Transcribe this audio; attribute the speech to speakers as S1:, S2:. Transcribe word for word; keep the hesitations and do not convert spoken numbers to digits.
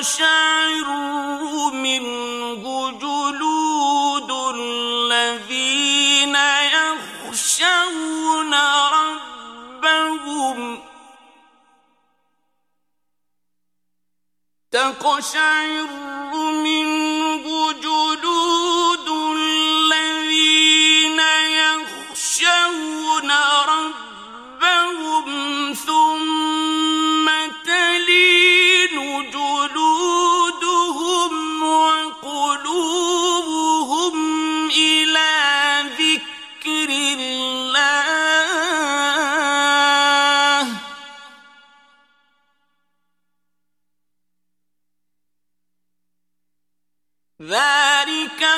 S1: تقشعر منه جلود الذين يخشون ربهم تقشعر منه جلود الذين يخشون ربهم ثم تلين جلودهم وقلوبهم إلى ذكر الله ذلك